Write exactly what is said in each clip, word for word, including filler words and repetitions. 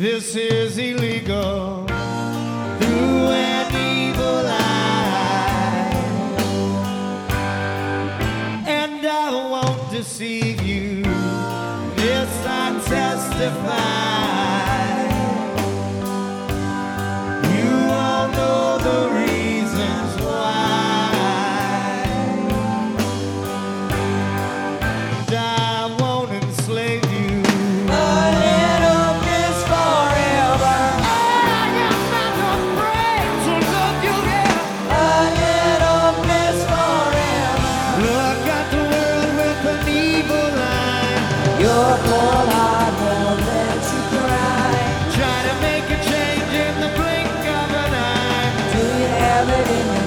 This is illegal through an evil eye, and I won't deceive you. This I testify. You all know the reasons why. And I won't enslave you. Your cold heart won't let you cry. Try to make a change in the blink of an eye. Do you have it in your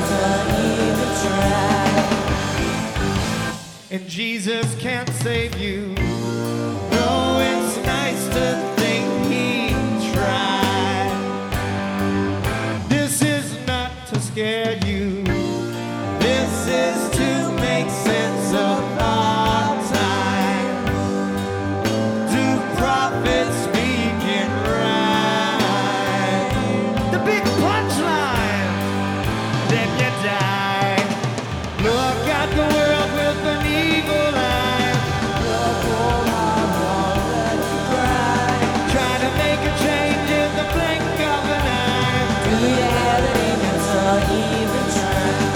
tongue, even try? And Jesus can't save you, though it's nice to think he tried. This is not to scare you. This is to make sense of our time. Do prophets speaking right? The big punchline, then you die. Look at the world with an evil eye. Your cold heart won't let you cry. Try to make a change in the blink of an eye. Do you have it in your tongue, even try?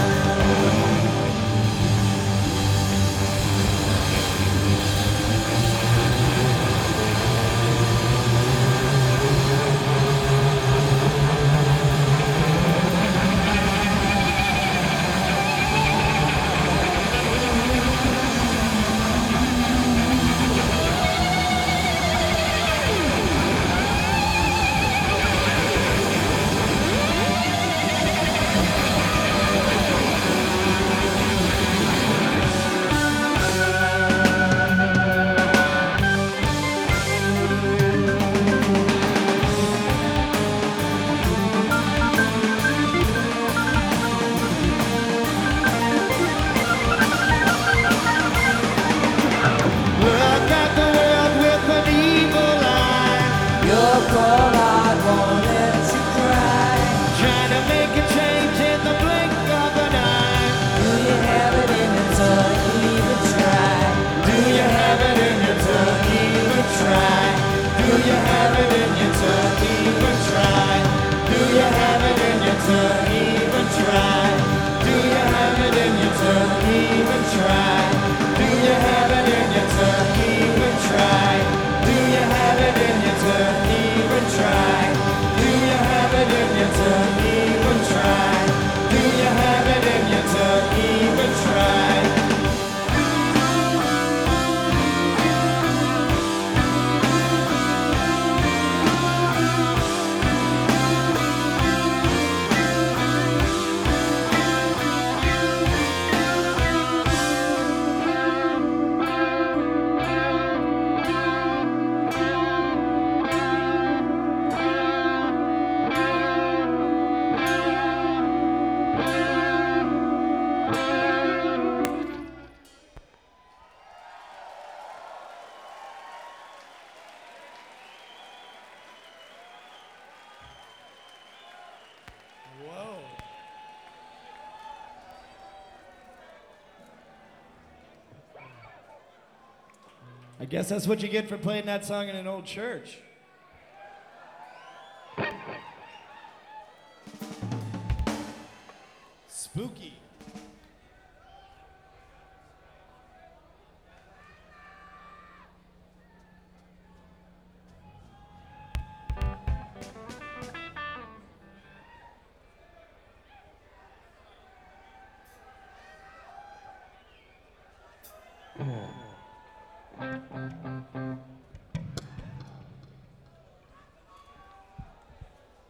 Look at the world with an evil eye. Your cold heart won't let you cry. Trying to make a change in the blink of an eye. Do you have it in your tongue, even try? Do you have it in your tongue? Even try. Do you have it in your tongue? Even try. Do you have it in your tongue? Even try. Do you have it in your tongue? Even try. Do you have it in your tongue? Even try. Do you have it in your tongue? Even try. Do you have it in your tongue? Even try. Do you have it in your tongue? Even try. Whoa. I guess that's what you get for playing that song in an old church. Spooky. Oh.